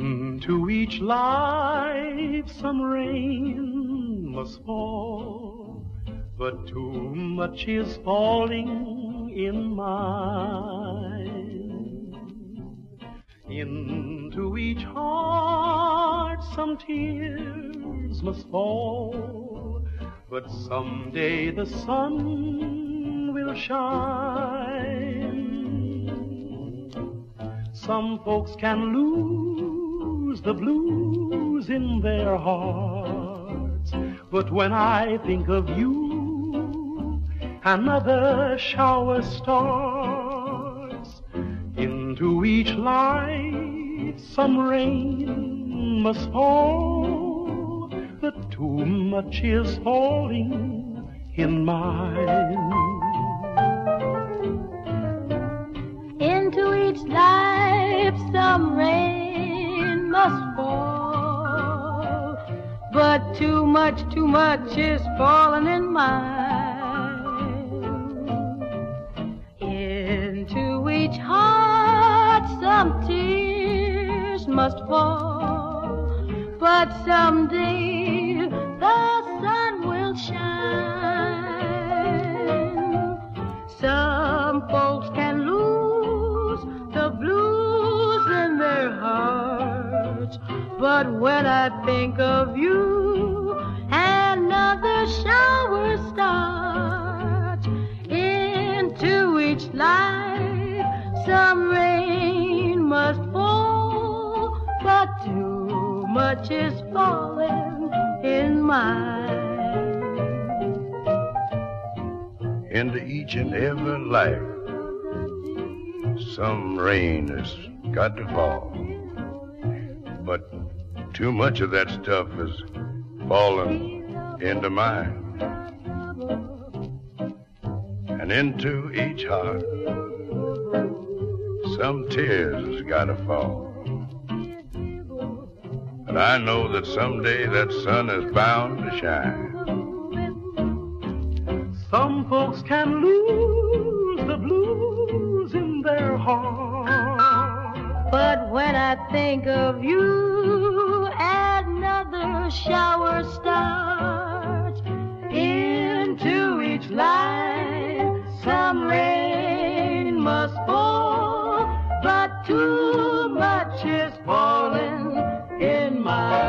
Into each life some rain must fall, but too much is falling in mine. Into each heart some tears must fall, but someday the sun will shine. Some folks can lose the blues in their hearts, but when I think of you, another shower starts. Into each life some rain must fall, but too much is falling in mine. Into each life some rain must fall, but too much is falling in mine. Into each heart some tears must fall, but someday the sun will shine. Some folks can lose the blues in their hearts, but when I think of you, another shower starts. Into each life some rain must fall, but too much is falling in mine. Into each and every life some rain has got to fall, but too much of that stuff is falling into mine. And into each heart some tears has got to fall. And I know that someday that sun is bound to shine. Some folks can lose the blues in their heart, but when I think of you, another shower starts. Into each life some rain must fall, but too much is falling in my